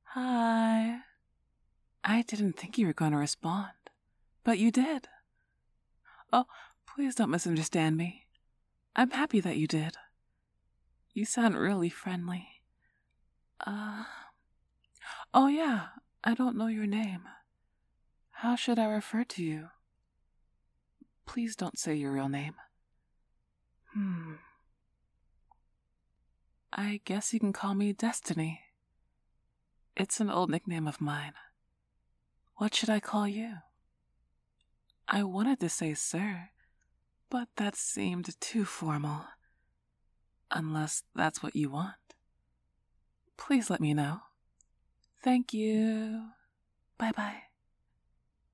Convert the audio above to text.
Hi. I didn't think you were going to respond, but you did. Oh, please don't misunderstand me. I'm happy that you did. You sound really friendly. Oh yeah, I don't know your name. How should I refer to you? Please don't say your real name. I guess you can call me Destiny. It's an old nickname of mine. What should I call you? I wanted to say sir, but that seemed too formal. Unless that's what you want. Please let me know. Thank you. Bye-bye.